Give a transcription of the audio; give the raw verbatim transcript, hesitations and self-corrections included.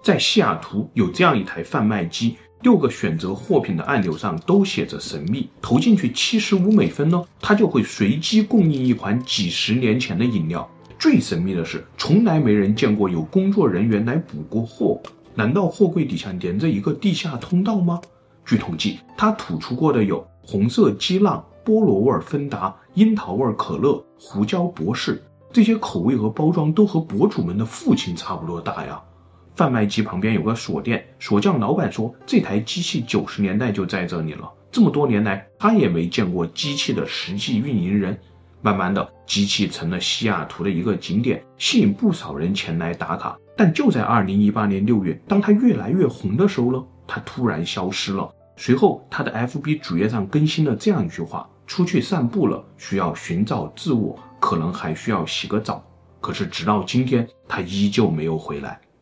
在西雅图有这样一台贩卖机，六个选择货品的按钮上都写着神秘，投进去七十五美分呢，它就会随机供应一款几十年前的饮料。最神秘的是，从来没人见过有工作人员来补过货。难道货柜底下连着一个地下通道吗？据统计，他吐出过的有红色激浪、菠萝味芬达、樱桃味可乐、胡椒博士，这些口味和包装都和博主们的父亲差不多大呀。贩卖机旁边有个锁店，锁匠老板说，这台机器九十年代就在这里了，这么多年来他也没见过机器的实际运营人。慢慢的，机器成了西雅图的一个景点，吸引不少人前来打卡。但就在二零一八年六月，当它越来越红的时候呢，它突然消失了。随后他的 F B 主页上更新了这样一句话：出去散步了，需要寻找自我，可能还需要洗个澡。可是直到今天，他依旧没有回来。